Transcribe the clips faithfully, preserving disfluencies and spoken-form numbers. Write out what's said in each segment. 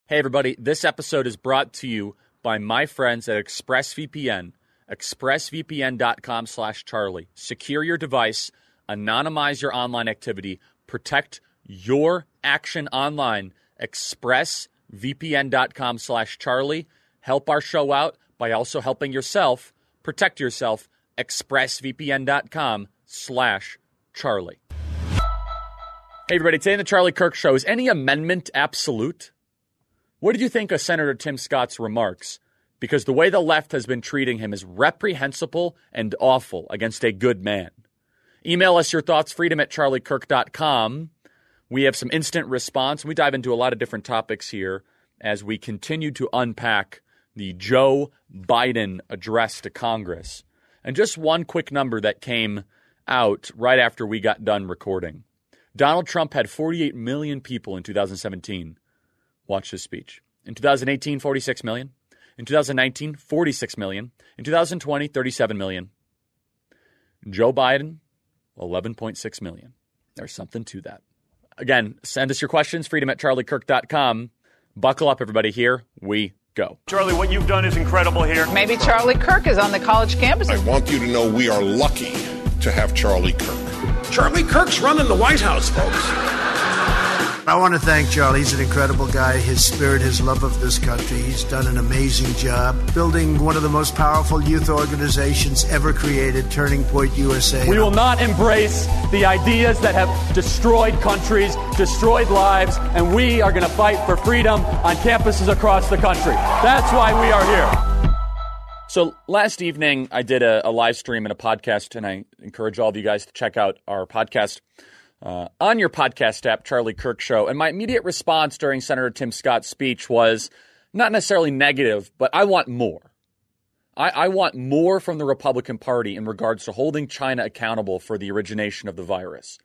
Hey, everybody. This episode is brought to you by my friends at ExpressVPN. ExpressVPN.com slash Charlie. Secure your device, anonymize your online activity, protect your action online. ExpressVPN.com slash Charlie. Help our show out by also helping yourself. Protect yourself. ExpressVPN.com slash Charlie. Hey, everybody. Today in the Charlie Kirk Show, is any amendment absolute? What did you think of Senator Tim Scott's remarks? Because the way the left has been treating him is reprehensible and awful against a good man. Email us your thoughts, freedom at charlie kirk dot com. We have some instant response. We dive into a lot of different topics here as we continue to unpack the Joe Biden address to Congress. And just one quick number that came out right after we got done recording. Donald Trump had forty-eight million people in two thousand seventeen. Watch his speech. In two thousand eighteen, forty-six million. In two thousand nineteen, forty-six million. In two thousand twenty, thirty-seven million. Joe Biden, eleven point six million. There's something to that. Again, send us your questions, freedom at charlie kirk dot com. Buckle up, everybody. Here we go. Charlie, what you've done is incredible here. Maybe Charlie Kirk is on the college campus. I want you to know we are lucky to have Charlie Kirk. Charlie Kirk's running the White House, folks. I want to thank Charlie. He's an incredible guy. His spirit, his love of this country. He's done an amazing job building one of the most powerful youth organizations ever created, Turning Point U S A. We will not embrace the ideas that have destroyed countries, destroyed lives, and we are going to fight for freedom on campuses across the country. That's why we are here. So last evening, I did a, a live stream and a podcast, and I encourage all of you guys to check out our podcast. Uh, on your podcast app, Charlie Kirk Show. And my immediate response during Senator Tim Scott's speech was not necessarily negative, but I want more. I, I want more from the Republican Party in regards to holding China accountable for the origination of the virus,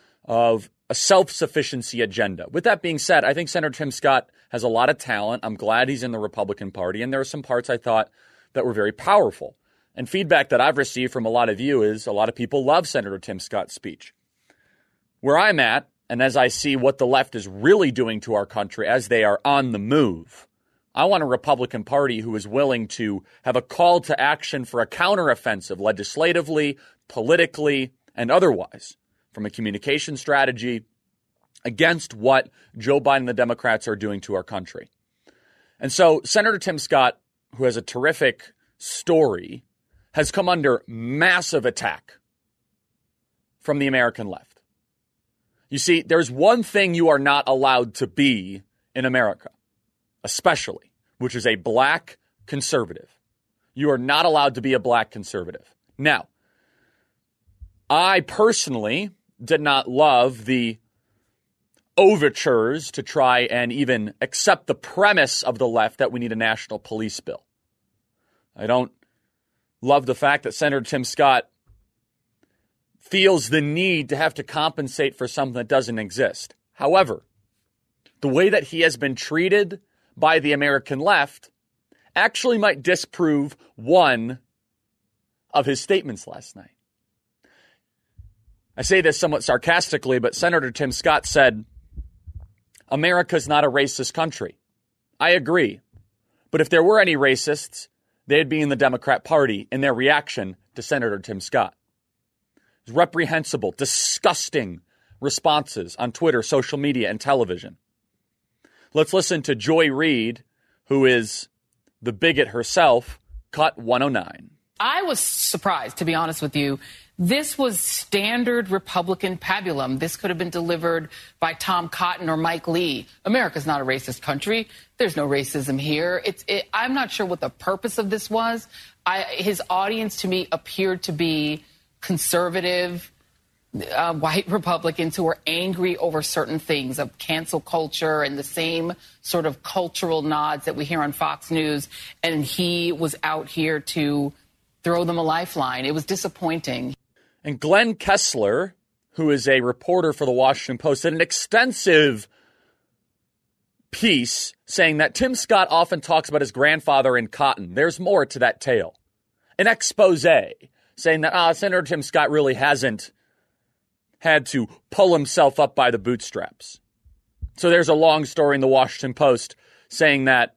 of a self-sufficiency agenda. With that being said, I think Senator Tim Scott has a lot of talent. I'm glad he's in the Republican Party, and there are some parts I thought that were very powerful. And feedback that I've received from a lot of you is a lot of people love Senator Tim Scott's speech. Where I'm at, and as I see what the left is really doing to our country as they are on the move, I want a Republican Party who is willing to have a call to action for a counteroffensive legislatively, politically, and otherwise from a communication strategy against what Joe Biden and the Democrats are doing to our country. And so Senator Tim Scott, who has a terrific story, has come under massive attack from the American left. You see, there's one thing you are not allowed to be in America, especially, which is a black conservative. You are not allowed to be a black conservative. Now, I personally did not love the overtures to try and even accept the premise of the left that we need a national police bill. I don't love the fact that Senator Tim Scott feels the need to have to compensate for something that doesn't exist. However, the way that he has been treated by the American left actually might disprove one of his statements last night. I say this somewhat sarcastically, but Senator Tim Scott said, America's not a racist country. I agree. But if there were any racists, they'd be in the Democrat Party in their reaction to Senator Tim Scott. Reprehensible, disgusting responses on Twitter, social media, and television. Let's listen to Joy Reid, who is the bigot herself, cut one oh nine. I was surprised, to be honest with you. This was standard Republican pabulum. This could have been delivered by Tom Cotton or Mike Lee. America's not a racist country. There's no racism here. It's. It, I'm not sure what the purpose of this was. I, his audience, to me, appeared to be conservative, uh, white Republicans who are angry over certain things of cancel culture and the same sort of cultural nods that we hear on Fox News. And he was out here to throw them a lifeline. It was disappointing. And Glenn Kessler, who is a reporter for the Washington Post, did an extensive piece saying that Tim Scott often talks about his grandfather in cotton. There's more to that tale. An expose saying that ah, Senator Tim Scott really hasn't had to pull himself up by the bootstraps. So there's a long story in the Washington Post saying that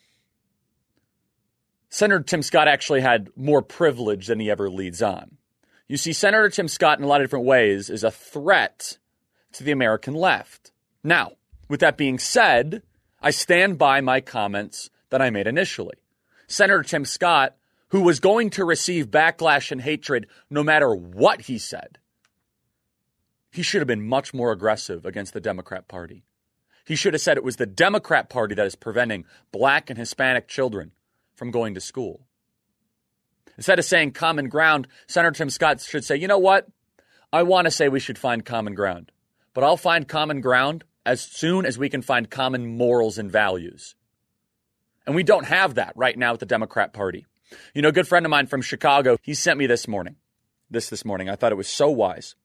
Senator Tim Scott actually had more privilege than he ever leads on. You see, Senator Tim Scott, in a lot of different ways, is a threat to the American left. Now, with that being said, I stand by my comments that I made initially. Senator Tim Scott, who was going to receive backlash and hatred no matter what he said, he should have been much more aggressive against the Democrat Party. He should have said it was the Democrat Party that is preventing black and Hispanic children from going to school. Instead of saying common ground, Senator Tim Scott should say, you know what? I want to say we should find common ground, but I'll find common ground as soon as we can find common morals and values. And we don't have that right now with the Democrat Party. You know, a good friend of mine from Chicago, he sent me this morning, this this morning. I thought it was so wise.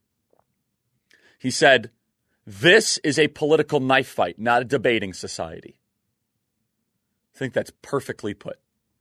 He said, this is a political knife fight, not a debating society. I think that's perfectly put.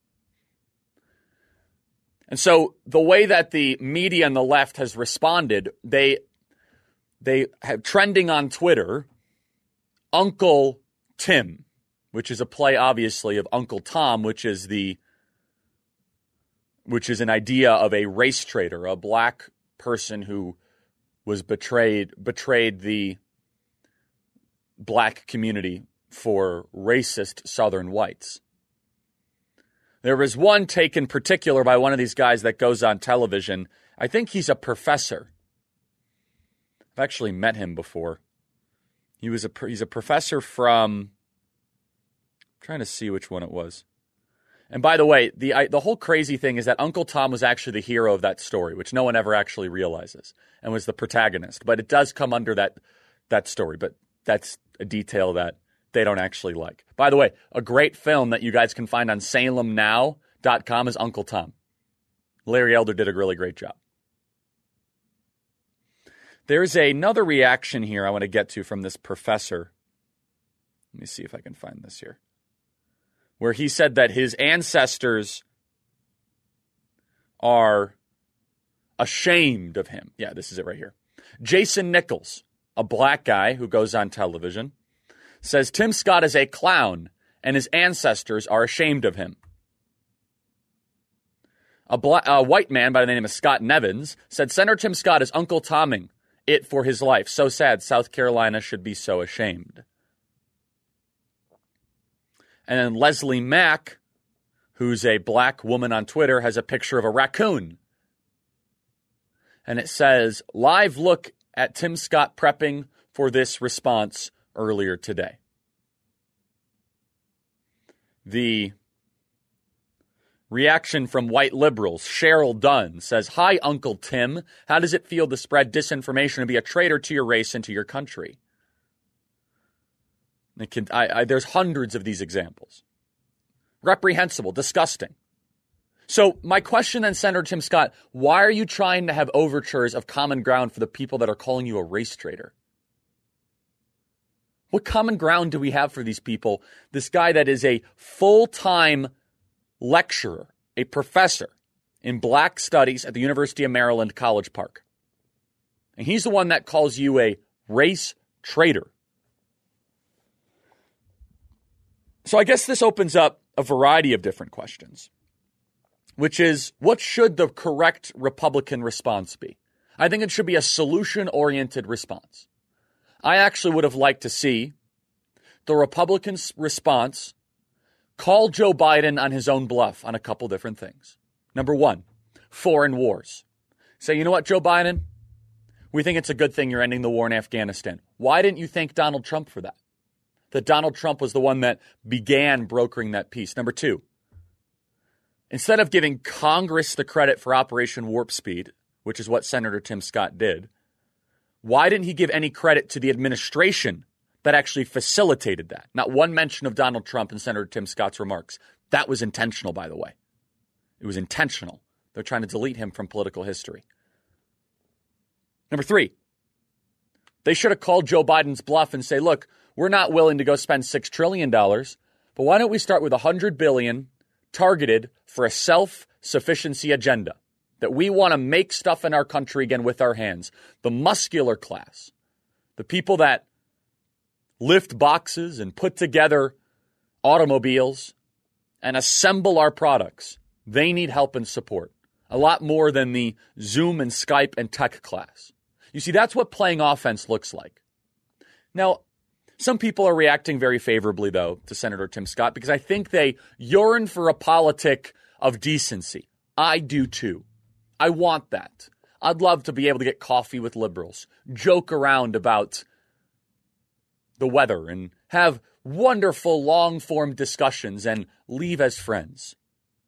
And so the way that the media and the left has responded, they they have trending on Twitter, Uncle Tim, which is a play, obviously, of Uncle Tom, which is the which is an idea of a race traitor, a black person who was betrayed betrayed the black community for racist Southern whites. There was one take in particular by one of these guys that goes on television. I think he's a professor. I've actually met him before. He was a he's a professor from, I'm trying to see which one it was. And by the way, the I, the whole crazy thing is that Uncle Tom was actually the hero of that story, which no one ever actually realizes, and was the protagonist. But it does come under that that story. But that's a detail that they don't actually like. By the way, a great film that you guys can find on Salem Now dot com is Uncle Tom. Larry Elder did a really great job. There's another reaction here I want to get to from this professor. Let me see if I can find this here. Where he said that his ancestors are ashamed of him. Yeah, this is it right here. Jason Nichols, a black guy who goes on television, says Tim Scott is a clown and his ancestors are ashamed of him. A, black, a white man by the name of Scott Nevins said Senator Tim Scott is Uncle Tomming it for his life. So sad, South Carolina should be so ashamed. And then Leslie Mack, who's a black woman on Twitter, has a picture of a raccoon. And it says, live look at Tim Scott prepping for this response earlier today. The reaction from white liberals, Cheryl Dunn, says, hi, Uncle Tim. How does it feel to spread disinformation and be a traitor to your race and to your country? It can, I, I, there's hundreds of these examples. Reprehensible, disgusting. So my question then, Senator Tim Scott, why are you trying to have overtures of common ground for the people that are calling you a race traitor? What common ground do we have for these people? This guy that is a full-time lecturer, a professor in black studies at the University of Maryland, College Park. And he's the one that calls you a race traitor. So I guess this opens up a variety of different questions, which is, what should the correct Republican response be? I think it should be a solution-oriented response. I actually would have liked to see the Republican response call Joe Biden on his own bluff on a couple different things. Number one, foreign wars. Say, you know what, Joe Biden? We think it's a good thing you're ending the war in Afghanistan. Why didn't you thank Donald Trump for that? That Donald Trump was the one that began brokering that peace. Number two, instead of giving Congress the credit for Operation Warp Speed, which is what Senator Tim Scott did, why didn't he give any credit to the administration that actually facilitated that? Not one mention of Donald Trump in Senator Tim Scott's remarks. That was intentional, by the way. It was intentional. They're trying to delete him from political history. Number three, they should have called Joe Biden's bluff and say, look, we're not willing to go spend six trillion dollars, but why don't we start with one hundred billion dollars targeted for a self-sufficiency agenda, that we want to make stuff in our country again with our hands. The muscular class, the people that lift boxes and put together automobiles, and assemble our products, they need help and support. A lot more than the Zoom and Skype and tech class. You see, that's what playing offense looks like. Now, some people are reacting very favorably, though, to Senator Tim Scott because I think they yearn for a politic of decency. I do, too. I want that. I'd love to be able to get coffee with liberals, joke around about the weather, and have wonderful long-form discussions and leave as friends.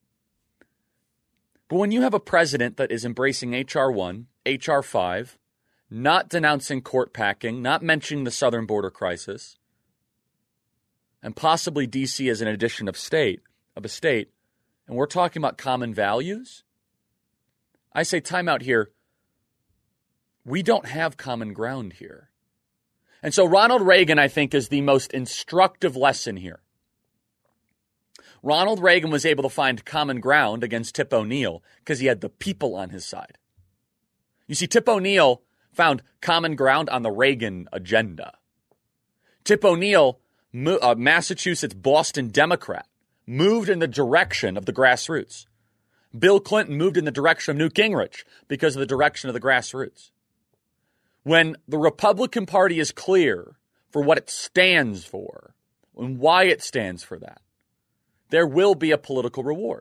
But when you have a president that is embracing H R one, H R five, not denouncing court packing, not mentioning the southern border crisis, and possibly D C as an addition of state, of a state, and we're talking about common values, I say time out here. We don't have common ground here. And so Ronald Reagan, I think, is the most instructive lesson here. Ronald Reagan was able to find common ground against Tip O'Neill because he had the people on his side. You see, Tip O'Neill found common ground on the Reagan agenda. Tip O'Neill, a Massachusetts Boston Democrat, moved in the direction of the grassroots. Bill Clinton moved in the direction of Newt Gingrich because of the direction of the grassroots. When the Republican Party is clear for what it stands for and why it stands for that, there will be a political reward.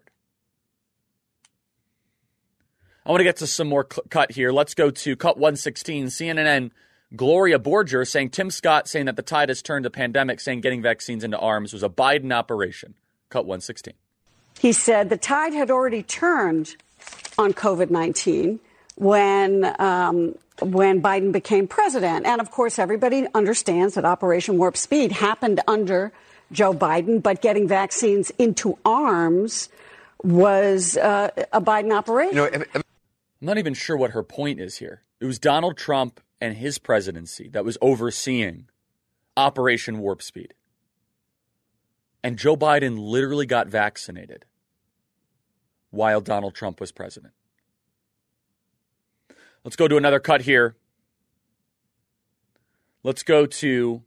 I want to get to some more cl- cut here. Let's go to cut one sixteen. C N N Gloria Borger saying Tim Scott saying that the tide has turned to pandemic, saying getting vaccines into arms was a Biden operation. Cut one sixteen. He said the tide had already turned on COVID nineteen when um, when Biden became president. And, of course, everybody understands that Operation Warp Speed happened under Joe Biden, but getting vaccines into arms was uh, a Biden operation. You know, if, if- I'm not even sure what her point is here. It was Donald Trump and his presidency that was overseeing Operation Warp Speed. And Joe Biden literally got vaccinated while Donald Trump was president. Let's go to another cut here. Let's go to...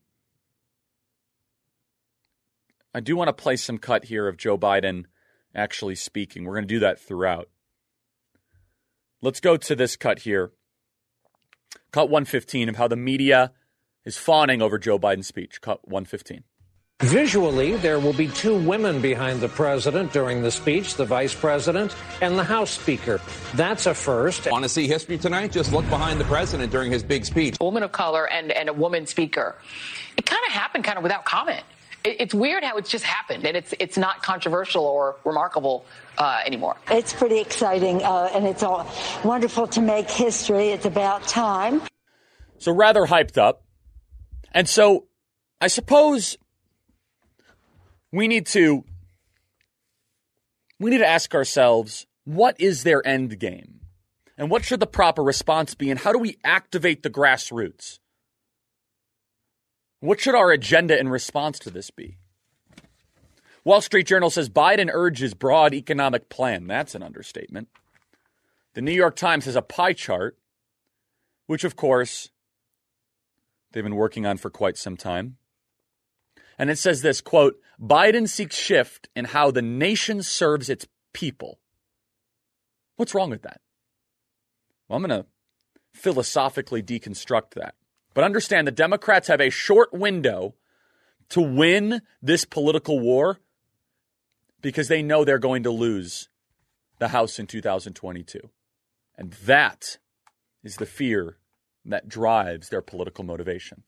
I do want to play some cut here of Joe Biden actually speaking. We're going to do that throughout. Let's go to this cut here. Cut one fifteen of how the media is fawning over Joe Biden's speech. Cut one fifteen. Visually, there will be two women behind the president during the speech, the vice president and the House Speaker. That's a first. Want to see history tonight? Just look behind the president during his big speech. A woman of color and, and a woman speaker. It kind of happened kind of without comment. It, it's weird how it's just happened, and it's it's not controversial or remarkable uh, anymore. It's pretty exciting, uh, and it's all wonderful to make history. It's about time. So rather hyped up. And so I suppose... We need to we need to ask ourselves, what is their end game? And what should the proper response be? And how do we activate the grassroots? What should our agenda in response to this be? Wall Street Journal says Biden urges broad economic plan. That's an understatement. The New York Times has a pie chart, which, of course, they've been working on for quite some time. And it says this, quote, Biden seeks shift in how the nation serves its people. What's wrong with that? Well, I'm going to philosophically deconstruct that. But understand the Democrats have a short window to win this political war because they know they're going to lose the House in two thousand twenty-two. And that is the fear that drives their political motivation.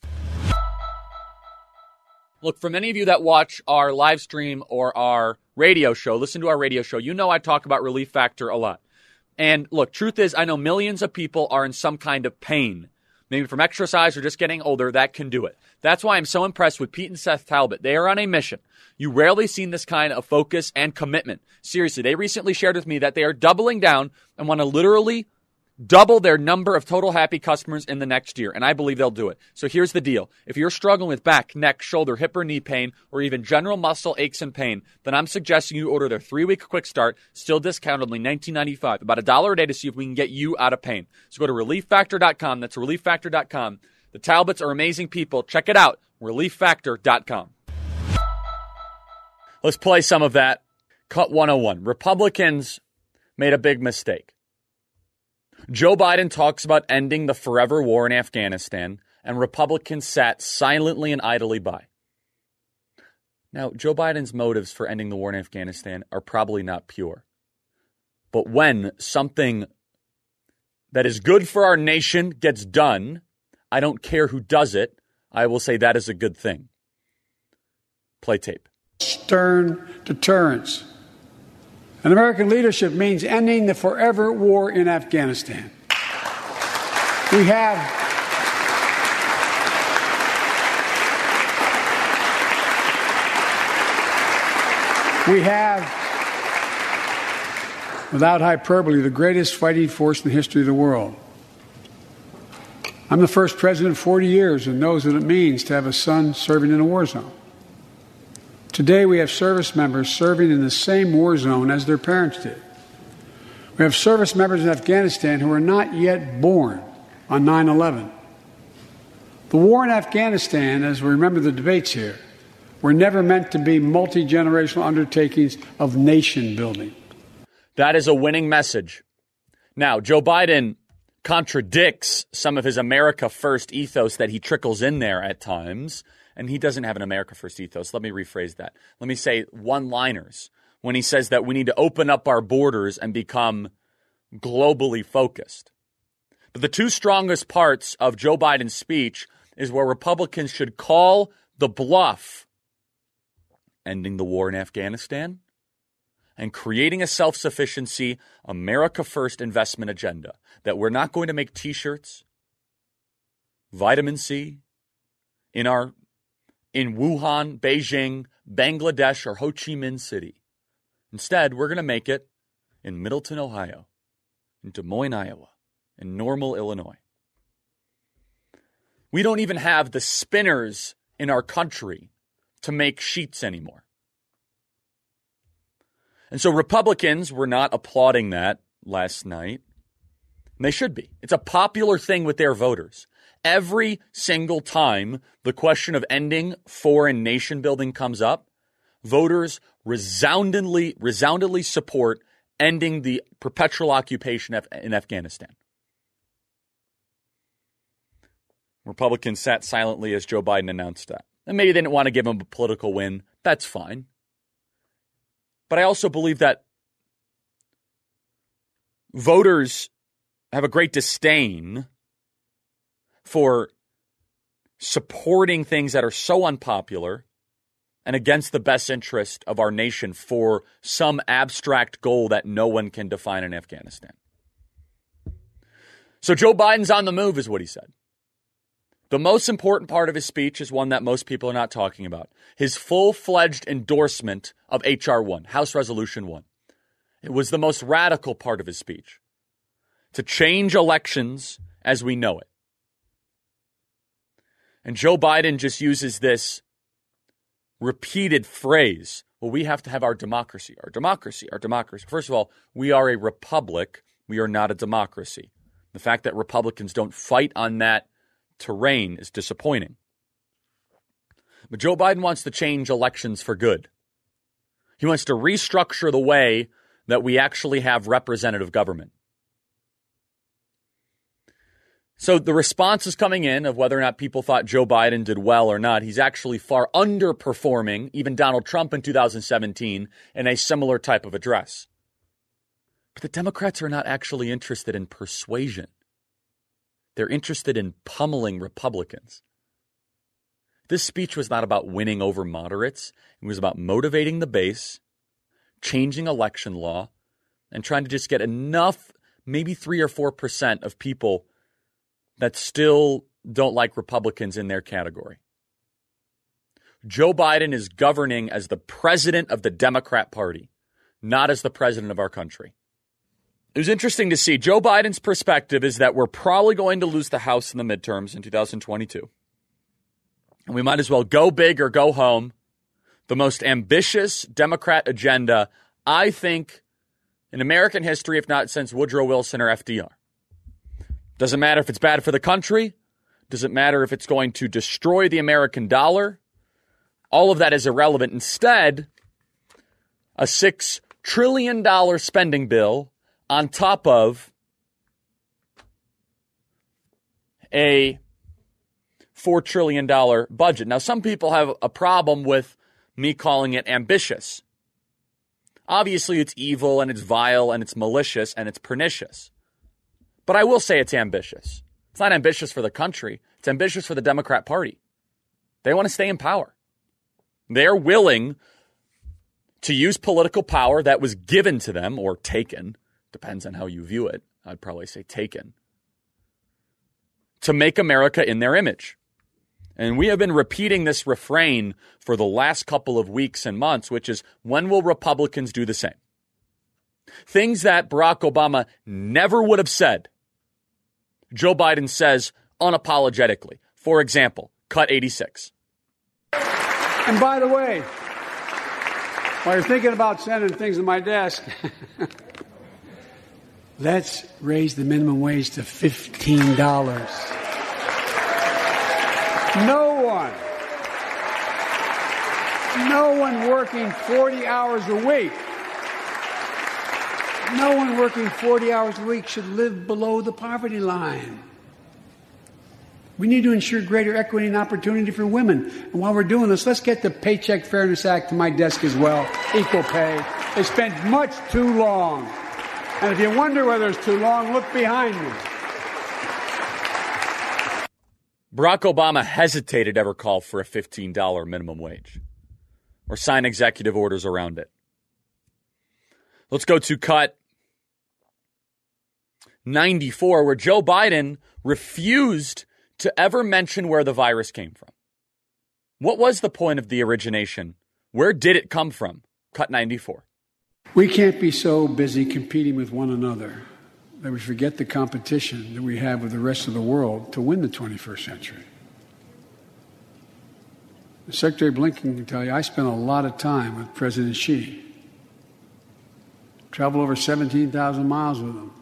Look, for many of you that watch our live stream or our radio show, listen to our radio show, you know I talk about Relief Factor a lot. And look, truth is, I know millions of people are in some kind of pain, maybe from exercise or just getting older, that can do it. That's why I'm so impressed with Pete and Seth Talbot. They are on a mission. You rarely seen this kind of focus and commitment. Seriously, they recently shared with me that they are doubling down and want to literally double their number of total happy customers in the next year, and I believe they'll do it. So here's the deal. If you're struggling with back, neck, shoulder, hip, or knee pain, or even general muscle aches and pain, then I'm suggesting you order their three-week quick start, still discounted, only nineteen ninety-five dollars, about a dollar a day to see if we can get you out of pain. So go to relief factor dot com. That's relief factor dot com. The Talbots are amazing people. Check it out, relief factor dot com. Let's play some of that. Cut one oh one. Republicans made a big mistake. Joe Biden talks about ending the forever war in Afghanistan, and Republicans sat silently and idly by. Now, Joe Biden's motives for ending the war in Afghanistan are probably not pure. But when something that is good for our nation gets done, I don't care who does it, I will say that is a good thing. Play tape. Stern deterrence. And American leadership means ending the forever war in Afghanistan. We have we have, without hyperbole, the greatest fighting force in the history of the world. I'm the first president in forty years who knows what it means to have a son serving in a war zone. Today, we have service members serving in the same war zone as their parents did. We have service members in Afghanistan who are not yet born on nine eleven. The war in Afghanistan, as we remember the debates here, were never meant to be multi-generational undertakings of nation building. That is a winning message. Now, Joe Biden contradicts some of his America First ethos that he trickles in there at times. And he doesn't have an America First ethos. Let me rephrase that. Let me say one-liners when he says that we need to open up our borders and become globally focused. But the two strongest parts of Joe Biden's speech is where Republicans should call the bluff, ending the war in Afghanistan and creating a self-sufficiency, America First investment agenda, that we're not going to make T-shirts, vitamin C, in our in Wuhan, Beijing, Bangladesh, or Ho Chi Minh City. Instead, we're going to make it in Middleton, Ohio, in Des Moines, Iowa, in Normal, Illinois. We don't even have the spinners in our country to make sheets anymore. And so Republicans were not applauding that last night. And they should be. It's a popular thing with their voters. Every single time the question of ending foreign nation building comes up, voters resoundingly, resoundingly support ending the perpetual occupation in Afghanistan. Republicans sat silently as Joe Biden announced that. And maybe they didn't want to give him a political win. That's fine. But I also believe that voters have a great disdain for supporting things that are so unpopular and against the best interest of our nation for some abstract goal that no one can define in Afghanistan. So Joe Biden's on the move is what he said. The most important part of his speech is one that most people are not talking about. His full-fledged endorsement of H R one, House Resolution one. It was the most radical part of his speech. To change elections as we know it. And Joe Biden just uses this repeated phrase, well, we have to have our democracy, our democracy, our democracy. First of all, we are a republic. We are not a democracy. The fact that Republicans don't fight on that terrain is disappointing. But Joe Biden wants to change elections for good. He wants to restructure the way that we actually have representative government. So the response is coming in of whether or not people thought Joe Biden did well or not. He's actually far underperforming even Donald Trump in two thousand seventeen in a similar type of address. But the Democrats are not actually interested in persuasion. They're interested in pummeling Republicans. This speech was not about winning over moderates. It was about motivating the base, changing election law, and trying to just get enough, maybe three or four percent of people that still don't like Republicans in their category. Joe Biden is governing as the president of the Democrat Party, not as the president of our country. It was interesting to see. Joe Biden's perspective is that we're probably going to lose the House in the midterms in two thousand twenty-two. And we might as well go big or go home. The most ambitious Democrat agenda, I think, in American history, if not since Woodrow Wilson or F D R. Doesn't matter if it's bad for the country. Doesn't matter if it's going to destroy the American dollar. All of that is irrelevant. Instead, a six trillion dollars spending bill on top of a four trillion dollars budget. Now, some people have a problem with me calling it ambitious. Obviously, it's evil and it's vile and it's malicious and it's pernicious. But I will say it's ambitious. It's not ambitious for the country. It's ambitious for the Democrat Party. They want to stay in power. They're willing to use political power that was given to them or taken, depends on how you view it. I'd probably say taken, to make America in their image. And we have been repeating this refrain for the last couple of weeks and months, which is, when will Republicans do the same? Things that Barack Obama never would have said, Joe Biden says unapologetically. For example, cut eighty-six. And by the way, while you're thinking about sending things to my desk, let's raise the minimum wage to fifteen dollars. No one, no one working forty hours a week, no one working forty hours a week should live below the poverty line. We need to ensure greater equity and opportunity for women. And while we're doing this, let's get the Paycheck Fairness Act to my desk as well. Equal pay. They spent much too long. And if you wonder whether it's too long, look behind me. Barack Obama hesitated to ever call for a fifteen dollars minimum wage or sign executive orders around it. Let's go to cut ninety-four, where Joe Biden refused to ever mention where the virus came from. What was the point of the origination? Where did it come from? Cut ninety-four. We can't be so busy competing with one another that we forget the competition that we have with the rest of the world to win the twenty-first century. Secretary Blinken can tell you, I spent a lot of time with President Xi. Traveled over seventeen thousand miles with him.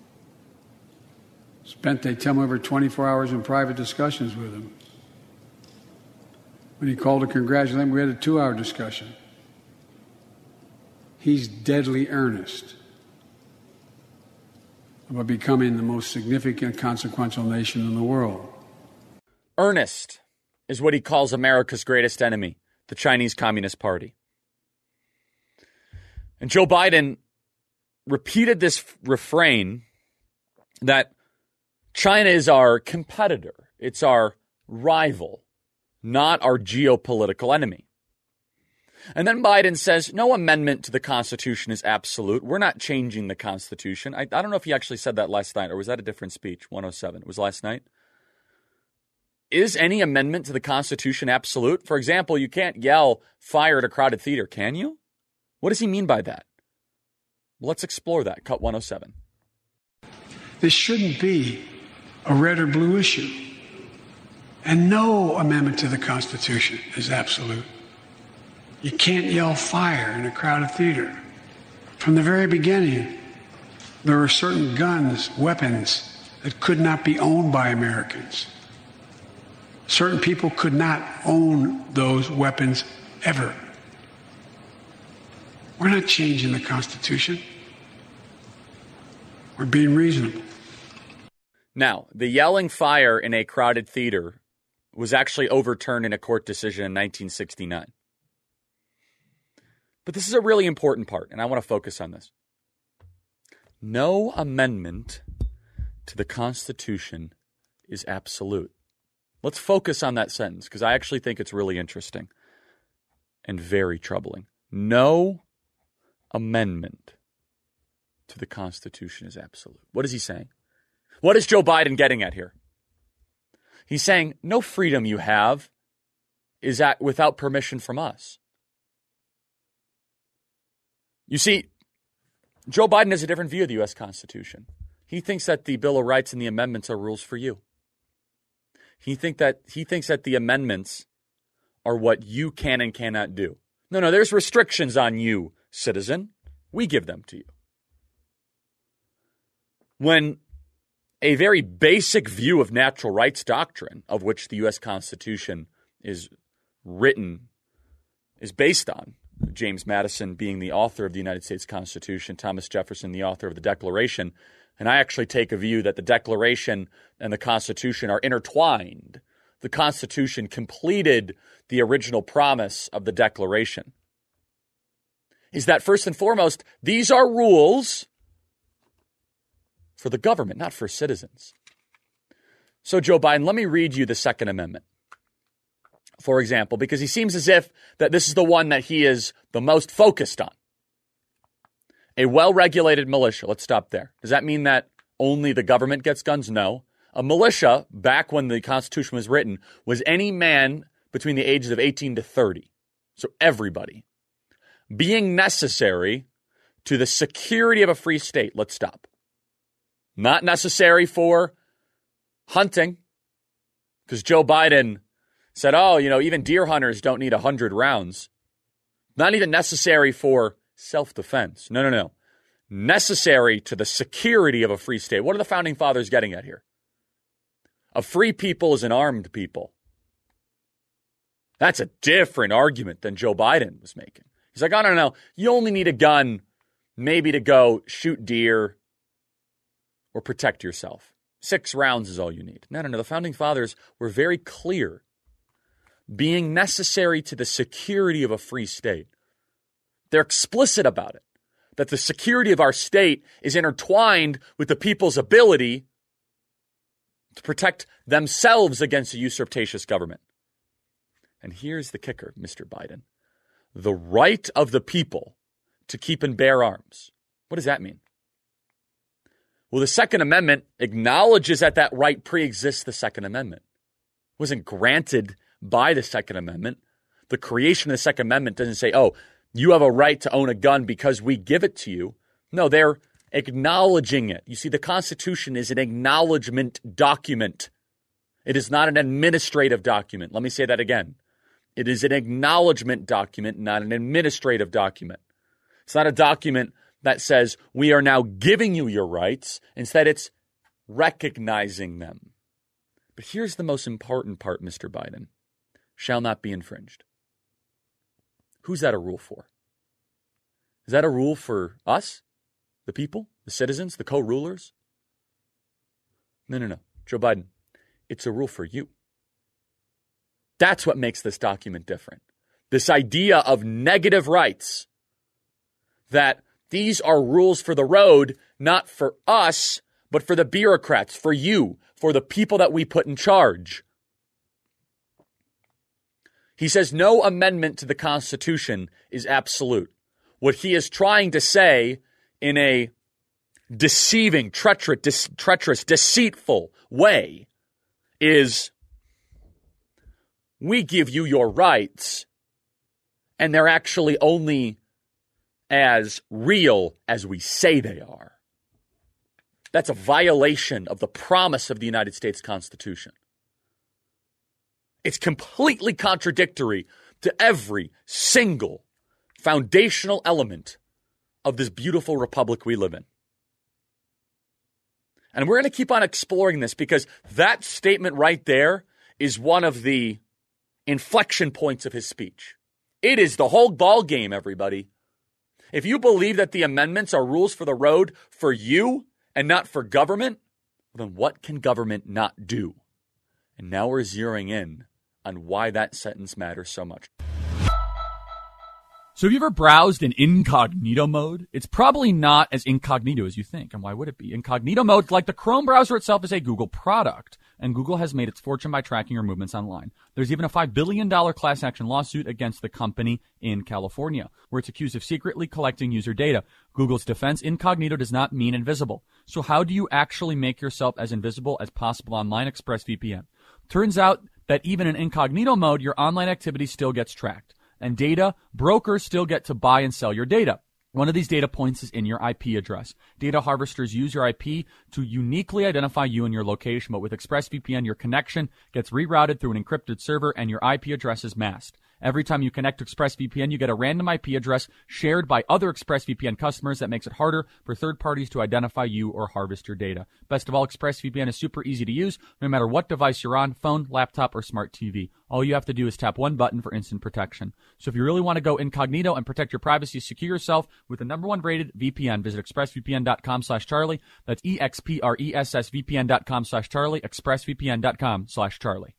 Spent, they tell me, over twenty-four hours in private discussions with him. When he called to congratulate him, we had a two-hour discussion. He's deadly earnest about becoming the most significant, consequential nation in the world. Earnest is what he calls America's greatest enemy, the Chinese Communist Party. And Joe Biden repeated this refrain that China is our competitor. It's our rival, not our geopolitical enemy. And then Biden says, no amendment to the Constitution is absolute. We're not changing the Constitution. I, I don't know if he actually said that last night, or was that a different speech? one oh seven. It was last night. Is any amendment to the Constitution absolute? For example, you can't yell fire at a crowded theater, can you? What does he mean by that? Well, let's explore that. Cut one oh seven. This shouldn't be a red or blue issue. And no amendment to the Constitution is absolute. You can't yell fire in a crowded theater. From the very beginning, there were certain guns, weapons, that could not be owned by Americans. Certain people could not own those weapons ever. We're not changing the Constitution. We're being reasonable. Now, the yelling fire in a crowded theater was actually overturned in a court decision in nineteen sixty-nine. But this is a really important part, and I want to focus on this. No amendment to the Constitution is absolute. Let's focus on that sentence, because I actually think it's really interesting and very troubling. No amendment to the Constitution is absolute. What is he saying? What is Joe Biden getting at here? He's saying no freedom you have is at, without permission from us. You see, Joe Biden has a different view of the U S Constitution. He thinks that the Bill of Rights and the amendments are rules for you. He think that he thinks that the amendments are what you can and cannot do. No, no, there's restrictions on you, citizen. We give them to you. When a very basic view of natural rights doctrine, of which the U S Constitution is written, is based on, James Madison being the author of the United States Constitution, Thomas Jefferson the author of the Declaration. And I actually take a view that the Declaration and the Constitution are intertwined. The Constitution completed the original promise of the Declaration. Is that first and foremost, these are rules for the government, not for citizens. So, Joe Biden, let me read you the Second Amendment, for example, because he seems as if that this is the one that he is the most focused on. A well-regulated militia. Let's stop there. Does that mean that only the government gets guns? No. A militia, back when the Constitution was written, was any man between the ages of eighteen to thirty. So everybody. Being necessary to the security of a free state. Let's stop. Not necessary for hunting, because Joe Biden said, oh, you know, even deer hunters don't need one hundred rounds. Not even necessary for self-defense. No, no, no. Necessary to the security of a free state. What are the founding fathers getting at here? A free people is an armed people. That's a different argument than Joe Biden was making. He's like, oh, no, no, no. You only need a gun maybe to go shoot deer or protect yourself. Six rounds is all you need. No, no, no. The founding fathers were very clear. Being necessary to the security of a free state. They're explicit about it. That the security of our state is intertwined with the people's ability to protect themselves against a usurpatious government. And here's the kicker, Mister Biden. The right of the people to keep and bear arms. What does that mean? Well, the Second Amendment acknowledges that that right preexists the Second Amendment. It wasn't granted by the Second Amendment. The creation of the Second Amendment doesn't say, oh, you have a right to own a gun because we give it to you. No, they're acknowledging it. You see, the Constitution is an acknowledgement document. It is not an administrative document. Let me say that again. It is an acknowledgement document, not an administrative document. It's not a document that says we are now giving you your rights. Instead, it's recognizing them. But here's the most important part, Mister Biden. Shall not be infringed. Who's that a rule for? Is that a rule for us, the people, the citizens, the co-rulers? No, no, no. Joe Biden, it's a rule for you. That's what makes this document different. This idea of negative rights, that these are rules for the road, not for us, but for the bureaucrats, for you, for the people that we put in charge. He says no amendment to the Constitution is absolute. What he is trying to say in a deceiving, treacherous, de- treacherous, deceitful way is we give you your rights, and they're actually only as real as we say they are. That's a violation of the promise of the United States Constitution. It's completely contradictory to every single foundational element of this beautiful republic we live in. And we're going to keep on exploring this because that statement right there is one of the inflection points of his speech. It is the whole ball game, everybody. If you believe that the amendments are rules for the road for you and not for government, then what can government not do? And now we're zeroing in on why that sentence matters so much. So have you ever browsed in incognito mode? It's probably not as incognito as you think. And why would it be? Incognito mode, like the Chrome browser itself, is a Google product. And Google has made its fortune by tracking your movements online. There's even a five billion dollars class action lawsuit against the company in California, where it's accused of secretly collecting user data. Google's defense, incognito does not mean invisible. So how do you actually make yourself as invisible as possible online? ExpressVPN. Turns out that even in incognito mode, your online activity still gets tracked. And data brokers still get to buy and sell your data. One of these data points is in your I P address. Data harvesters use your I P to uniquely identify you and your location, but with ExpressVPN, your connection gets rerouted through an encrypted server and your I P address is masked. Every time you connect to ExpressVPN, you get a random I P address shared by other ExpressVPN customers that makes it harder for third parties to identify you or harvest your data. Best of all, ExpressVPN is super easy to use no matter what device you're on, phone, laptop, or smart T V. All you have to do is tap one button for instant protection. So if you really want to go incognito and protect your privacy, secure yourself with the number one rated V P N, visit expressvpn.com slash Charlie. That's E-X-P-R-E-S-S-V-P-N.com slash Charlie, expressvpn.com slash Charlie.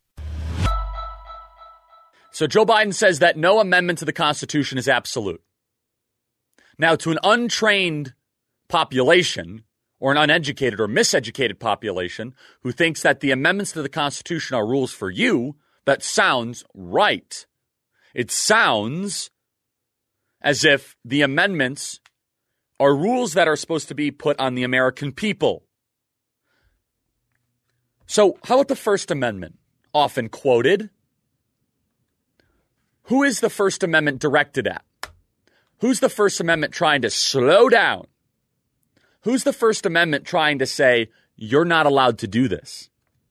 So Joe Biden says that no amendment to the Constitution is absolute. Now, to an untrained population, or an uneducated or miseducated population who thinks that the amendments to the Constitution are rules for you, that sounds right. It sounds as if the amendments are rules that are supposed to be put on the American people. So how about the First Amendment? Often quoted. Who is the First Amendment directed at? Who's the First Amendment trying to slow down? Who's the First Amendment trying to say, you're not allowed to do this?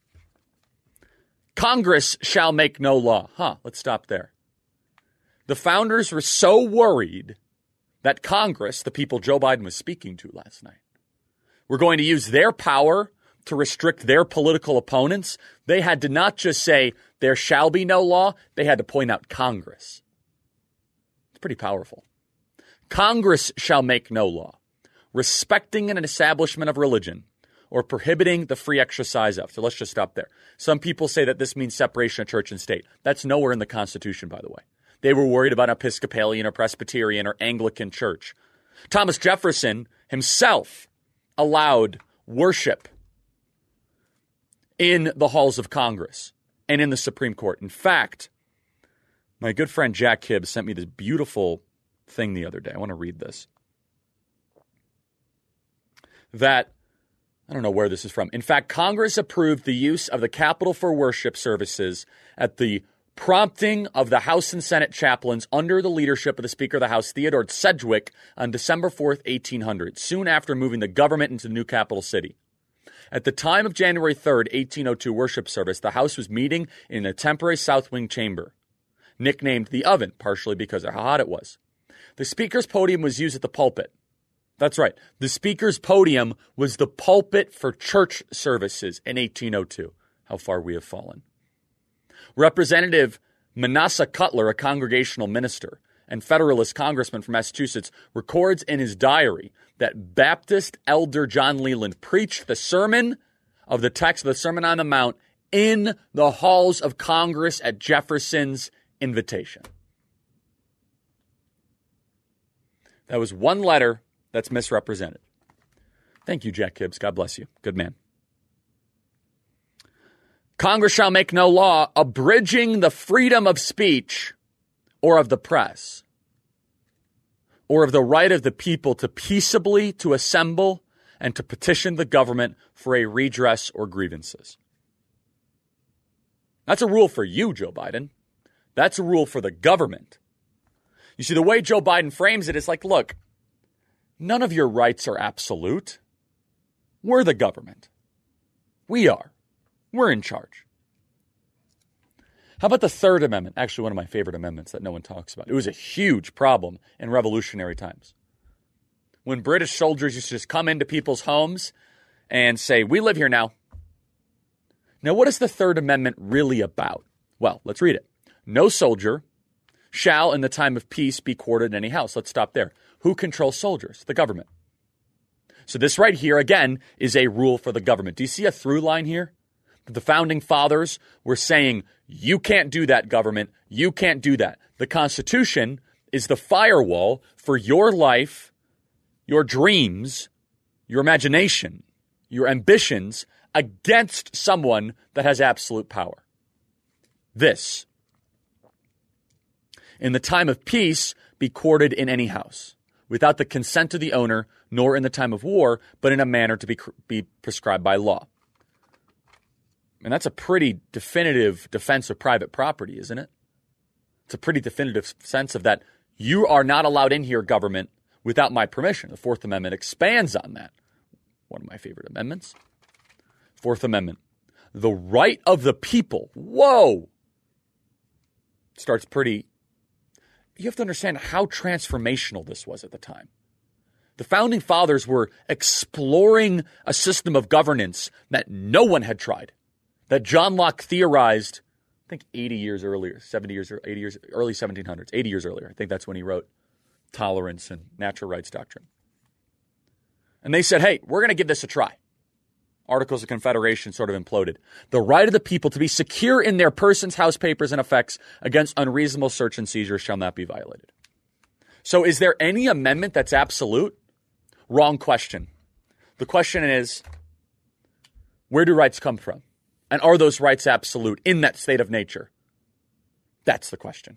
Congress shall make no law. Huh, let's stop there. The founders were so worried that Congress, the people Joe Biden was speaking to last night, were going to use their power to restrict their political opponents. They had to not just say there shall be no law, they had to point out Congress. It's pretty powerful. Congress shall make no law, respecting an establishment of religion or prohibiting the free exercise of. So let's just stop there. Some people say that this means separation of church and state. That's nowhere in the Constitution, by the way. They were worried about Episcopalian or Presbyterian or Anglican church. Thomas Jefferson himself allowed worship in the halls of Congress and in the Supreme Court. In fact, my good friend Jack Hibbs sent me this beautiful thing the other day. I want to read this. That, I don't know where this is from. In fact, Congress approved the use of the Capitol for worship services at the prompting of the House and Senate chaplains under the leadership of the Speaker of the House, Theodore Sedgwick, on December fourth, eighteen hundred, soon after moving the government into the new capital city. At the time of January third, eighteen oh two worship service, the House was meeting in a temporary south wing chamber, nicknamed the Oven, partially because of how hot it was. The Speaker's podium was used at the pulpit. That's right. The Speaker's podium was the pulpit for church services in eighteen oh two. How far we have fallen. Representative Manasseh Cutler, a congregational minister and Federalist congressman from Massachusetts, records in his diary that Baptist elder John Leland preached the sermon of the text of the Sermon on the Mount in the halls of Congress at Jefferson's invitation. That was one letter that's misrepresented. Thank you, Jack Hibbs. God bless you. Good man. Congress shall make no law abridging the freedom of speech or of the press or of the right of the people to peaceably to assemble and to petition the government for a redress or grievances. That's a rule for you, Joe Biden. That's a rule for the government. You see, the way Joe Biden frames it is like, look, none of your rights are absolute. We're the government. We are. We're in charge. How about the Third Amendment? Actually, one of my favorite amendments that no one talks about. It was a huge problem in revolutionary times. When British soldiers used to just come into people's homes and say, we live here now. Now, what is the Third Amendment really about? Well, let's read it. No soldier shall, in the time of peace, be quartered in any house. Let's stop there. Who controls soldiers? The government. So this right here, again, is a rule for the government. Do you see a through line here? The founding fathers were saying, you can't do that, government. You can't do that. The Constitution is the firewall for your life, your dreams, your imagination, your ambitions against someone that has absolute power. This, in the time of peace, be quartered in any house, without the consent of the owner, nor in the time of war, but in a manner to be, be prescribed by law. And that's a pretty definitive defense of private property, isn't it? It's a pretty definitive sense of that you are not allowed in here, government, without my permission. The Fourth Amendment expands on that. One of my favorite amendments. Fourth Amendment. The right of the people. Whoa! Starts pretty you have to understand how transformational this was at the time. The Founding Fathers were exploring a system of governance that no one had tried, that John Locke theorized, I think eighty years earlier, seventy years, eighty years, early seventeen hundreds, eighty years earlier. I think that's when he wrote Tolerance and Natural Rights Doctrine. And they said, hey, we're going to give this a try. Articles of Confederation sort of imploded. The right of the people to be secure in their persons, house, papers, and effects against unreasonable search and seizure shall not be violated. So is there any amendment that's absolute? Wrong question. The question is, where do rights come from? And are those rights absolute in that state of nature? That's the question.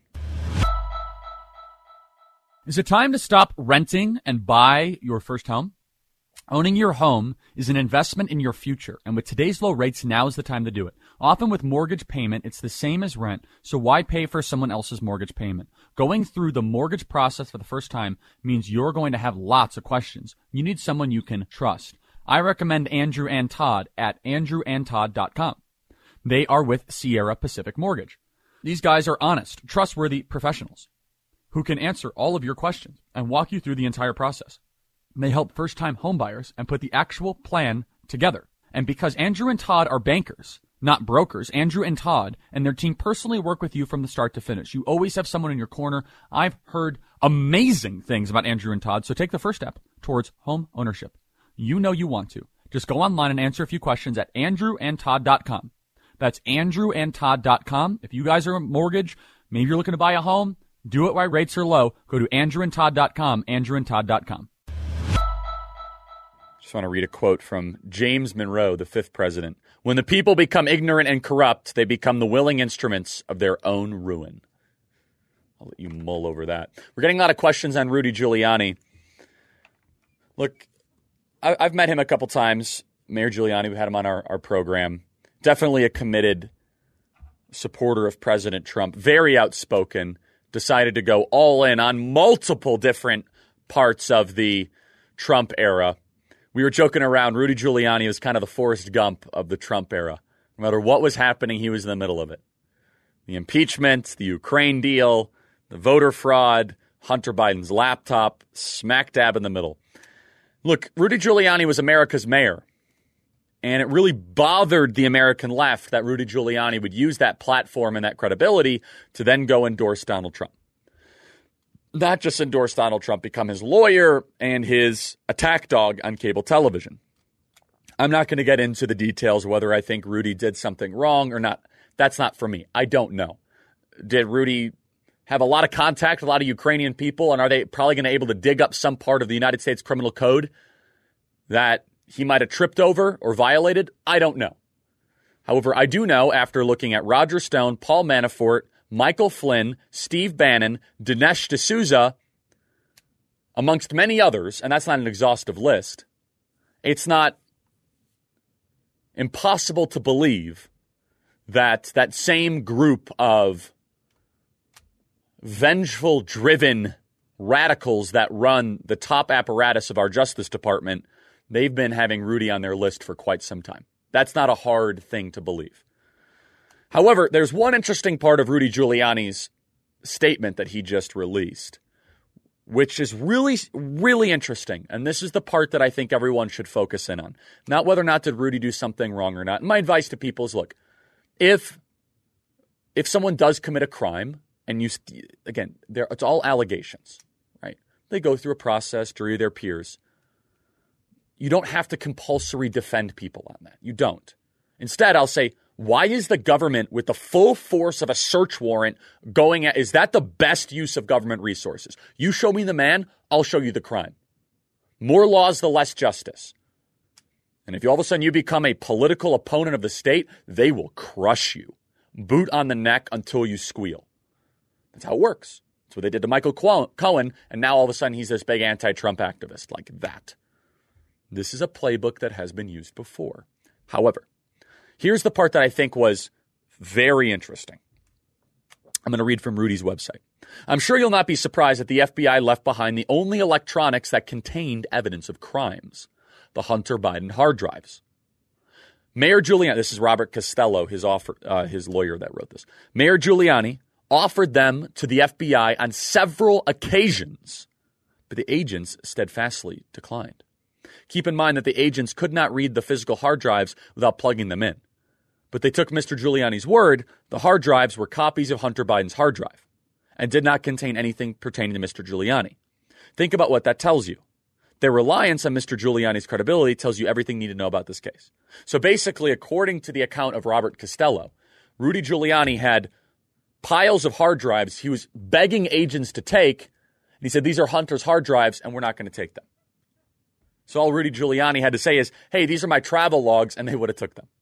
Is it time to stop renting and buy your first home? Owning your home is an investment in your future, and with today's low rates, now is the time to do it. Often with mortgage payment, it's the same as rent, so why pay for someone else's mortgage payment? Going through the mortgage process for the first time means you're going to have lots of questions. You need someone you can trust. I recommend Andrew and Todd at andrew and todd dot com. They are with Sierra Pacific Mortgage. These guys are honest, trustworthy professionals who can answer all of your questions and walk you through the entire process. They help first-time homebuyers and put the actual plan together. And because Andrew and Todd are bankers, not brokers, Andrew and Todd and their team personally work with you from the start to finish. You always have someone in your corner. I've heard amazing things about Andrew and Todd, so take the first step towards home ownership. You know you want to. Just go online and answer a few questions at andrew and todd dot com. That's andrew and todd dot com. If you guys are a mortgage, maybe you're looking to buy a home, do it while rates are low. Go to andrew and todd dot com, andrew and todd dot com. Just want to read a quote from James Monroe, the fifth president. When the people become ignorant and corrupt, they become the willing instruments of their own ruin. I'll let you mull over that. We're getting a lot of questions on Rudy Giuliani. Look, I, I've met him a couple times. Mayor Giuliani, we had him on our, our program. Definitely a committed supporter of President Trump. Very outspoken. Decided to go all in on multiple different parts of the Trump era. We were joking around. Rudy Giuliani was kind of the Forrest Gump of the Trump era. No matter what was happening, he was in the middle of it. The impeachment, the Ukraine deal, the voter fraud, Hunter Biden's laptop, smack dab in the middle. Look, Rudy Giuliani was America's mayor. And it really bothered the American left that Rudy Giuliani would use that platform and that credibility to then go endorse Donald Trump. Not just endorse Donald Trump, become his lawyer and his attack dog on cable television. I'm not going to get into the details whether I think Rudy did something wrong or not. That's not for me. I don't know. Did Rudy have a lot of contact with a lot of Ukrainian people, and are they probably going to be able to dig up some part of the United States criminal code that he might have tripped over or violated? I don't know. However, I do know after looking at Roger Stone, Paul Manafort, Michael Flynn, Steve Bannon, Dinesh D'Souza, amongst many others, and that's not an exhaustive list, it's not impossible to believe that that same group of vengeful, driven radicals that run the top apparatus of our Justice Department, they've been having Rudy on their list for quite some time. That's not a hard thing to believe. However, there's one interesting part of Rudy Giuliani's statement that he just released, which is really, really interesting. And this is the part that I think everyone should focus in on. Not whether or not did Rudy do something wrong or not. My advice to people is, look, if if someone does commit a crime, and you, again, it's all allegations, right? They go through a process, jury their peers. You don't have to compulsory defend people on that. You don't. Instead, I'll say, why is the government, with the full force of a search warrant, going at, is that the best use of government resources? You show me the man, I'll show you the crime. More laws, the less justice. And if you all of a sudden you become a political opponent of the state, they will crush you. Boot on the neck until you squeal. That's how it works. That's what they did to Michael Cohen, and now all of a sudden he's this big anti-Trump activist like that. This is a playbook that has been used before. However, here's the part that I think was very interesting. I'm going to read from Rudy's website. I'm sure you'll not be surprised that the F B I left behind the only electronics that contained evidence of crimes, the Hunter Biden hard drives. Mayor Giuliani, this is Robert Costello, his offer, uh, his lawyer that wrote this. Mayor Giuliani offered them to the F B I on several occasions, but the agents steadfastly declined. Keep in mind that the agents could not read the physical hard drives without plugging them in. But they took Mister Giuliani's word. The hard drives were copies of Hunter Biden's hard drive and did not contain anything pertaining to Mister Giuliani. Think about what that tells you. Their reliance on Mister Giuliani's credibility tells you everything you need to know about this case. So basically, according to the account of Robert Costello, Rudy Giuliani had piles of hard drives he was begging agents to take. And he said, these are Hunter's hard drives, and we're not going to take them. So all Rudy Giuliani had to say is, hey, these are my travel logs, and they would have took them.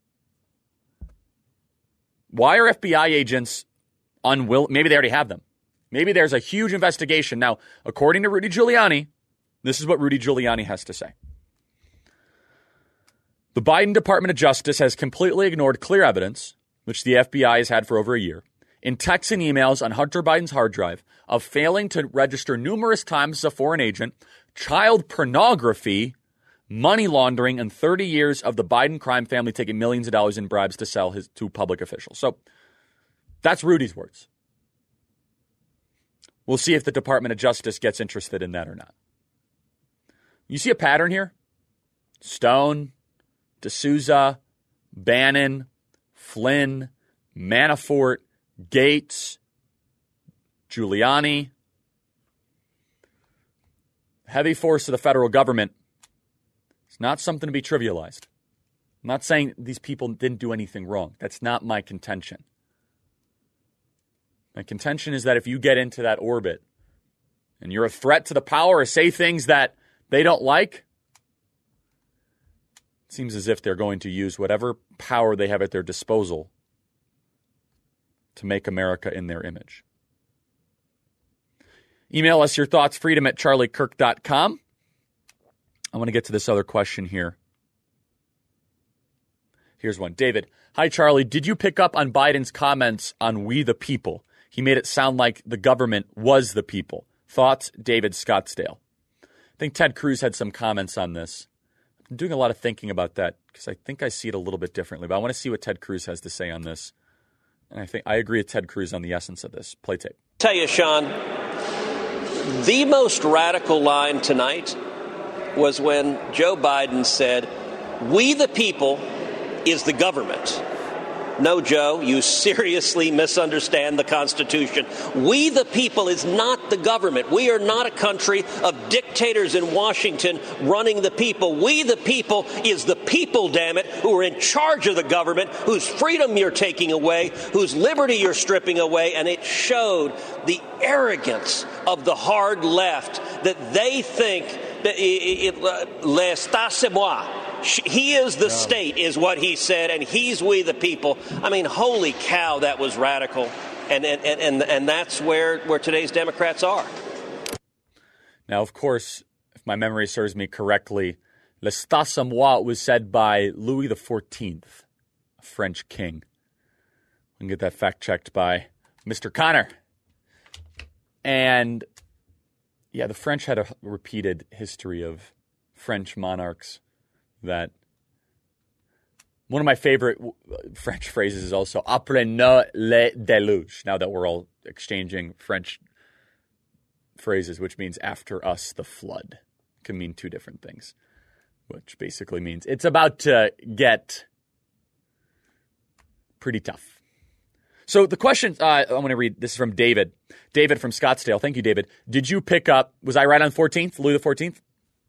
Why are F B I agents unwilling? Maybe they already have them. Maybe there's a huge investigation. Now, according to Rudy Giuliani, this is what Rudy Giuliani has to say. The Biden Department of Justice has completely ignored clear evidence, which the F B I has had for over a year, in texts and emails on Hunter Biden's hard drive of failing to register numerous times as a foreign agent, child pornography, money laundering, and thirty years of the Biden crime family taking millions of dollars in bribes to sell his to public officials. So that's Rudy's words. We'll see if the Department of Justice gets interested in that or not. You see a pattern here? Stone, D'Souza, Bannon, Flynn, Manafort, Gates, Giuliani. Heavy force of the federal government. It's not something to be trivialized. I'm not saying these people didn't do anything wrong. That's not my contention. My contention is that if you get into that orbit and you're a threat to the power or say things that they don't like, it seems as if they're going to use whatever power they have at their disposal to make America in their image. Email us your thoughts, freedom at charlie kirk dot com. I want to get to this other question here. Here's one. David, hi, Charlie. Did you pick up on Biden's comments on We the People? He made it sound like the government was the people. Thoughts, David Scottsdale. I think Ted Cruz had some comments on this. I'm doing a lot of thinking about that because I think I see it a little bit differently, but I want to see what Ted Cruz has to say on this. And I think I agree with Ted Cruz on the essence of this. Play tape. Tell you, Sean, the most radical line tonight was when Joe Biden said, we the people is the government. No, Joe, you seriously misunderstand the Constitution. We the people is not the government. We are not a country of dictators in Washington running the people. We the people is the people, damn it, who are in charge of the government, whose freedom you're taking away, whose liberty you're stripping away. And it showed the arrogance of the hard left that they think that l'État c'est moi. He is the state, is what he said, and he's we the people. I mean, holy cow, that was radical. And and, and, and that's where, where today's Democrats are. Now, of course, if my memory serves me correctly, l'État c'est moi was said by Louis the fourteenth, a French king. We can get that fact checked by Mister Connor. And, yeah, the French had a repeated history of French monarchs. That one of my favorite French phrases is also après nous le déluge. Now that we're all exchanging French phrases, which means after us the flood, it can mean two different things, which basically means it's about to get pretty tough. So the question uh, I want to read, this is from David. David from Scottsdale. Thank you, David. Did you pick up, was I right on fourteenth, Louis the fourteenth?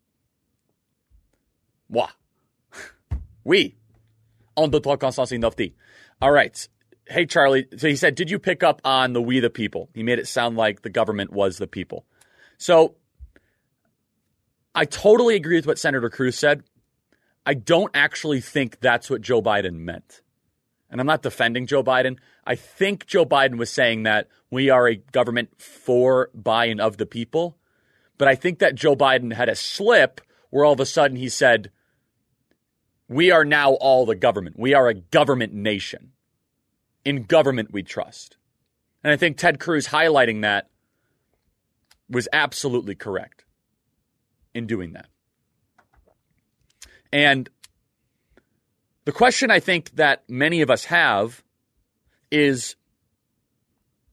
Moi. Oui. Un, deux, trois, quatre cent six, neuf, dix. All right. Hey, Charlie. So he said, did you pick up on the we the people? He made it sound like the government was the people. So I totally agree with what Senator Cruz said. I don't actually think that's what Joe Biden meant. And I'm not defending Joe Biden. I think Joe Biden was saying that we are a government for, by, and of the people. But I think that Joe Biden had a slip where all of a sudden he said, we are now all the government. We are a government nation. In government we trust. And I think Ted Cruz highlighting that was absolutely correct in doing that. And the question I think that many of us have is,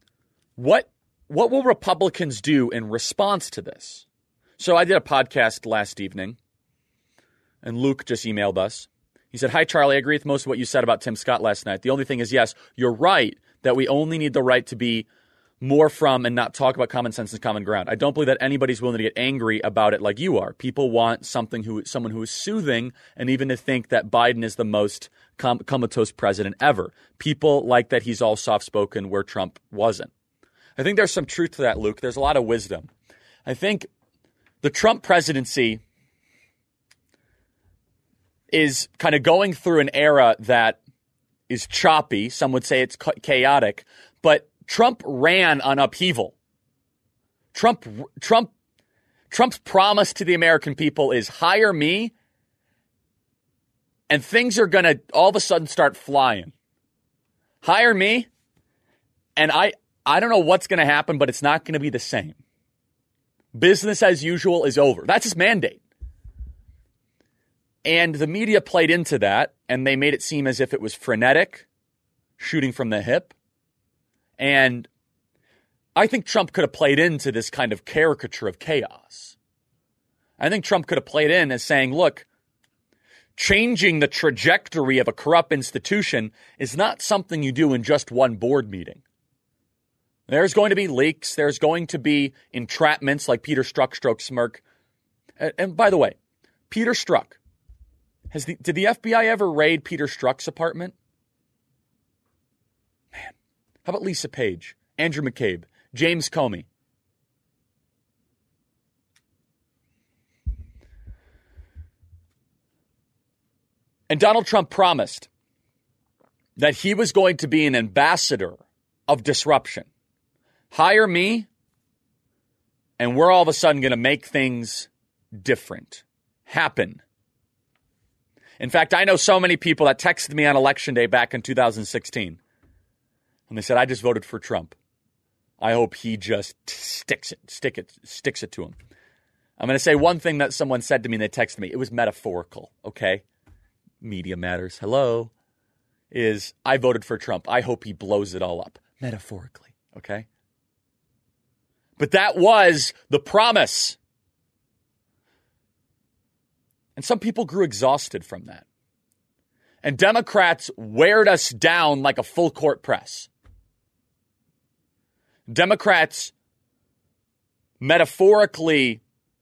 what what will Republicans do in response to this? So I did a podcast last evening, and Luke just emailed us. He said, "Hi, Charlie. I agree with most of what you said about Tim Scott last night. The only thing is, yes, you're right that we only need the right to be more from and not talk about common sense and common ground. I don't believe that anybody's willing to get angry about it like you are. People want something who, someone who is soothing, and even to think that Biden is the most com- comatose president ever. People like that he's all soft-spoken where Trump wasn't." I think there's some truth to that, Luke. There's a lot of wisdom. I think the Trump presidency is kind of going through an era that is choppy. Some would say it's chaotic, but Trump ran on upheaval. Trump, Trump, Trump's promise to the American people is hire me, and things are going to all of a sudden start flying. Hire me, and I, I don't know what's going to happen, but it's not going to be the same. Business as usual is over. That's his mandate. And the media played into that, and they made it seem as if it was frenetic, shooting from the hip. And I think Trump could have played into this kind of caricature of chaos. I think Trump could have played in as saying, look, changing the trajectory of a corrupt institution is not something you do in just one board meeting. There's going to be leaks. There's going to be entrapments like Peter Strzok, Stroke, Smirk. And, and by the way, Peter Strzok, has the, did the F B I ever raid Peter Strzok's apartment? Man, how about Lisa Page, Andrew McCabe, James Comey? And Donald Trump promised that he was going to be an ambassador of disruption. Hire me, and we're all of a sudden going to make things different, happen. In fact, I know so many people that texted me on Election Day back in two thousand sixteen, and they said, I just voted for Trump. I hope he just sticks it, stick it, sticks it to him. I'm going to say one thing that someone said to me, and they texted me. It was metaphorical, okay? Media matters. Hello. Is I voted for Trump. I hope he blows it all up. Metaphorically, okay? But that was the promise. And some people grew exhausted from that. And Democrats weared us down like a full court press. Democrats metaphorically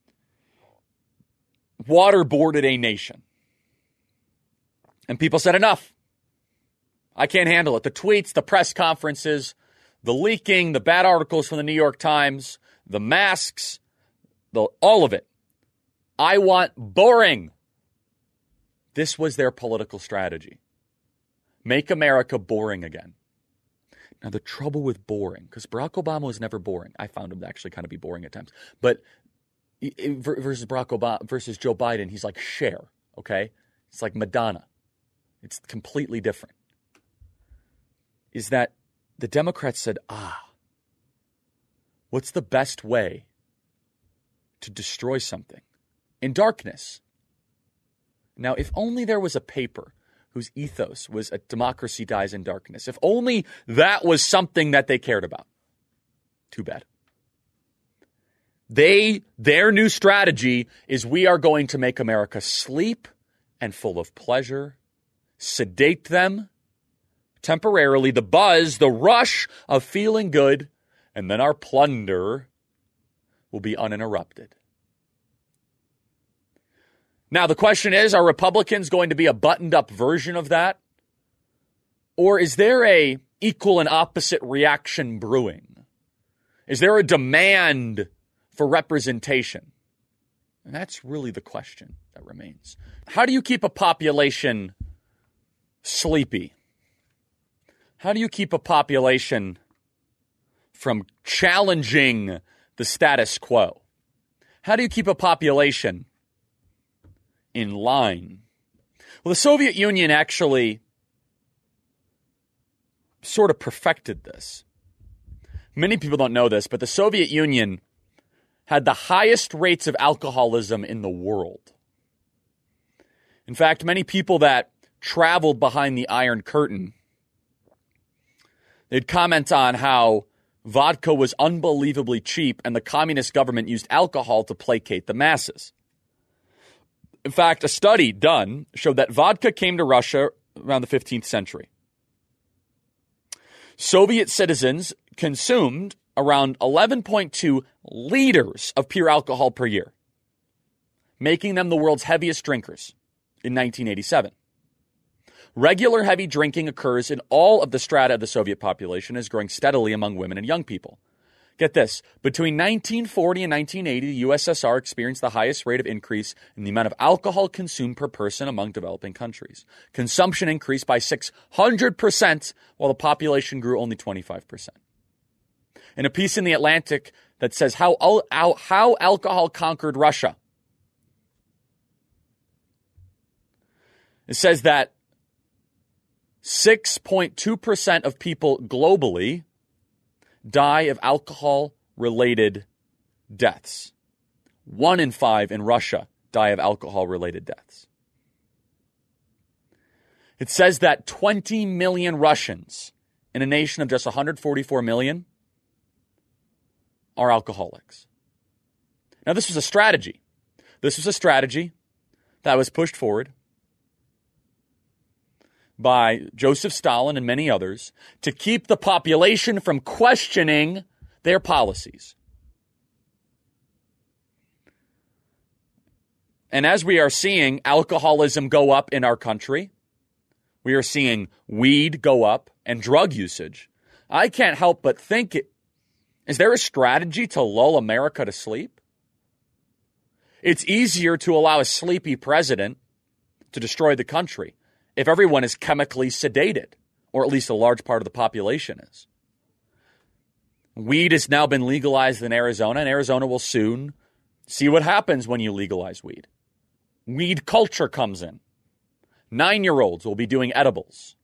waterboarded a nation. And people said, enough. I can't handle it. The tweets, the press conferences, the leaking, the bad articles from the New York Times, the masks, the, all of it. I want boring. This was their political strategy. Make America boring again. Now, the trouble with boring, because Barack Obama was never boring. I found him to actually kind of be boring at times. But versus Barack Obama, versus Joe Biden, he's like Cher, okay? It's like Madonna. It's completely different. Is that the Democrats said, ah, what's the best way to destroy something? In darkness. Now, if only there was a paper whose ethos was a democracy dies in darkness. If only that was something that they cared about. Too bad. They, their new strategy is we are going to make America sleep and full of pleasure, sedate them temporarily, the buzz, the rush of feeling good, and then our plunder will be uninterrupted. Now, the question is, are Republicans going to be a buttoned-up version of that? Or is there a equal and opposite reaction brewing? Is there a demand for representation? And that's really the question that remains. How do you keep a population sleepy? How do you keep a population from challenging the status quo? How do you keep a population in line? Well, the Soviet Union actually sort of perfected this. Many people don't know this, but the Soviet Union had the highest rates of alcoholism in the world. In fact, many people that traveled behind the Iron Curtain, they'd comment on how vodka was unbelievably cheap, and the communist government used alcohol to placate the masses. In fact, a study done showed that vodka came to Russia around the fifteenth century. Soviet citizens consumed around eleven point two liters of pure alcohol per year, making them the world's heaviest drinkers in nineteen eighty-seven. Regular heavy drinking occurs in all of the strata of the Soviet population and is growing steadily among women and young people. Get this, between nineteen forty and nineteen eighty, the U S S R experienced the highest rate of increase in the amount of alcohol consumed per person among developing countries. Consumption increased by six hundred percent, while the population grew only twenty-five percent. In a piece in The Atlantic that says how, how, how alcohol conquered Russia, it says that six point two percent of people globally die of alcohol-related deaths. One in five in Russia die of alcohol-related deaths. It says that twenty million Russians in a nation of just one hundred forty-four million are alcoholics. Now, this was a strategy. This was a strategy that was pushed forward by Joseph Stalin and many others to keep the population from questioning their policies. And as we are seeing alcoholism go up in our country, we are seeing weed go up and drug usage, I can't help but think, it, is there a strategy to lull America to sleep? It's easier to allow a sleepy president to destroy the country if everyone is chemically sedated, or at least a large part of the population is. Weed has now been legalized in Arizona, and Arizona will soon see what happens when you legalize weed. Weed culture comes in. Nine-year-olds will be doing edibles.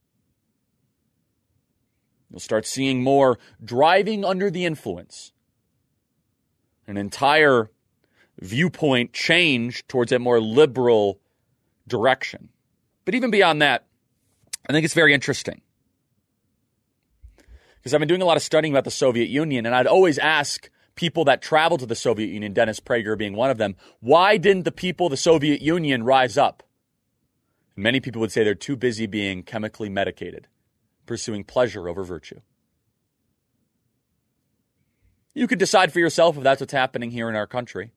You'll start seeing more driving under the influence. An entire viewpoint change towards a more liberal direction. But even beyond that, I think it's very interesting. Because I've been doing a lot of studying about the Soviet Union, and I'd always ask people that traveled to the Soviet Union, Dennis Prager being one of them, why didn't the people of the Soviet Union rise up? And many people would say they're too busy being chemically medicated, pursuing pleasure over virtue. You could decide for yourself if that's what's happening here in our country.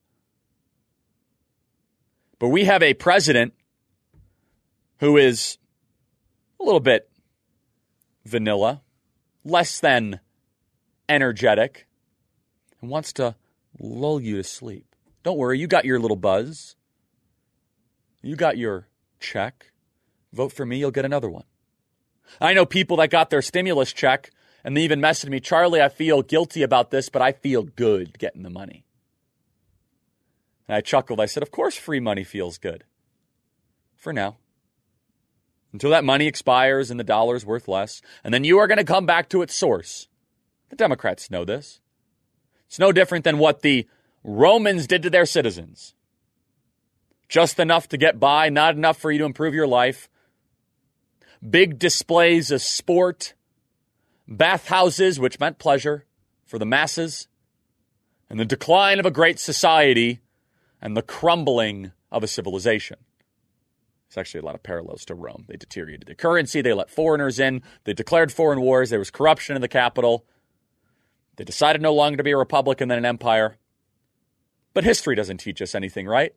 But we have a president who is a little bit vanilla, less than energetic, and wants to lull you to sleep. Don't worry, you got your little buzz. You got your check. Vote for me, you'll get another one. I know people that got their stimulus check, and they even messaged me, Charlie, I feel guilty about this, but I feel good getting the money. And I chuckled. I said, of course free money feels good. For now. Until that money expires and the dollar's worth less. And then you are going to come back to its source. The Democrats know this. It's no different than what the Romans did to their citizens. Just enough to get by, not enough for you to improve your life. Big displays of sport. Bathhouses, which meant pleasure for the masses. And the decline of a great society and the crumbling of a civilization. There's actually a lot of parallels to Rome. They deteriorated their currency. They let foreigners in. They declared foreign wars. There was corruption in the capital. They decided no longer to be a republic and then an empire. But history doesn't teach us anything, right?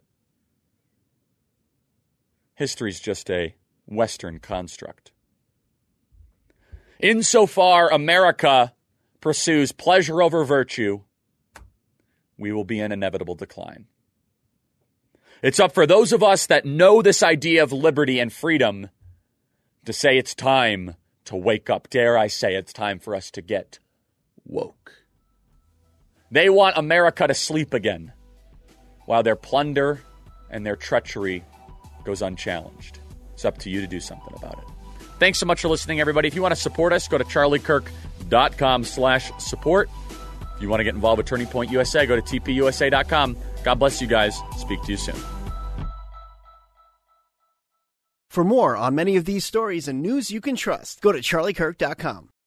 History's just a Western construct. Insofar America pursues pleasure over virtue, we will be in inevitable decline. It's up for those of us that know this idea of liberty and freedom to say it's time to wake up. Dare I say it's time for us to get woke. They want America to sleep again while their plunder and their treachery goes unchallenged. It's up to you to do something about it. Thanks so much for listening, everybody. If you want to support us, go to charliekirk.com slash support. If you want to get involved with Turning Point U S A, go to T P U S A dot com. God bless you guys. Speak to you soon. For more on many of these stories and news you can trust, go to charlie kirk dot com.